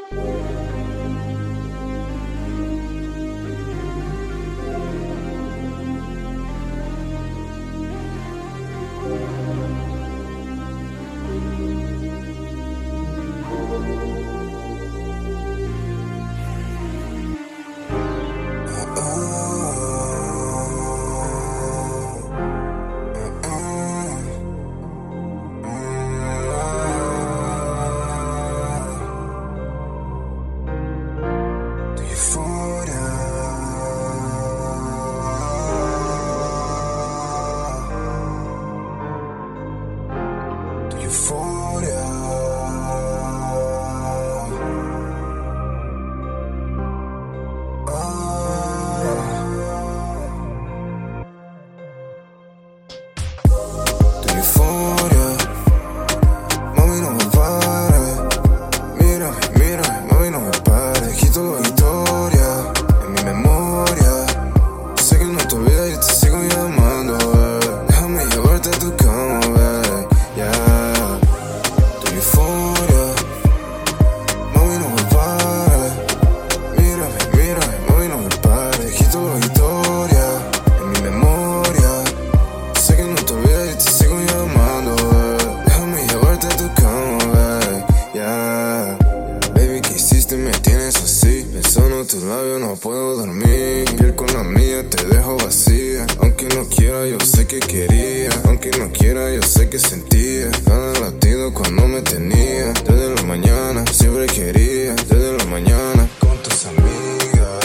tus labios no puedo dormir. Piel con la mía te dejo vacía. Aunque no quiera yo sé que quería. Aunque no quiera yo sé que sentía. Cada latido cuando me tenía. Desde la mañana siempre quería. Desde la mañana con tus amigas.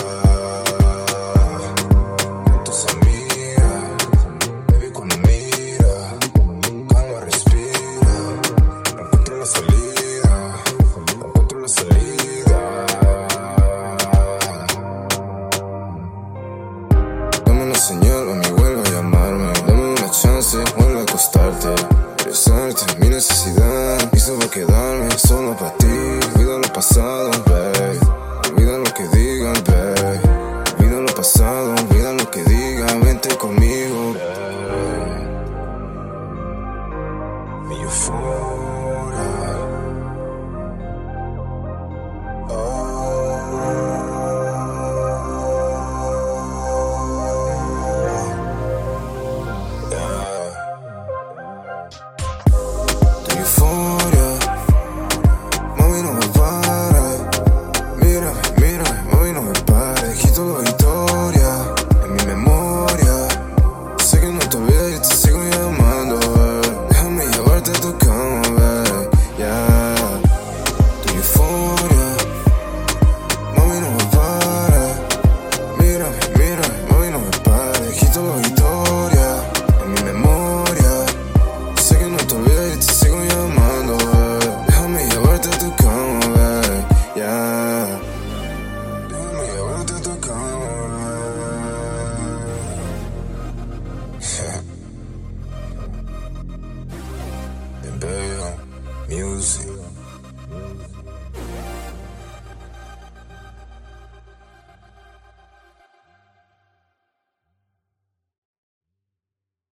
Con tus amigas. Baby cuando mira. Calma respira. Encuentro la salida. Encuentro la salida. Señal, a mí vuelve a llamarme. Dame una chance, vuelve a acostarte. Besarte, mi necesidad hizo para quedarme solo para ti. Olvida lo pasado, babe. Olvida lo que digan, babe. Olvida lo pasado, olvida lo que digan. Vente conmigo, babe. Mi euforia. Euforia, mami no me pares. Mírame, mírame, mami no me pares. Quito la historia en mi memoria. Sé que no te olvidas y te sigo llamando, déjame llevarte a tu cama, yeah. Tu euforia, mami no me pares. Mírame, mírame, mami no me pares. Quito la historia en mi memoria. Sé que no te olvidas y te sigo llamando, déjame llevarte a tu cama, yeah. Déjame llevarte a tu cama, yeah. Music.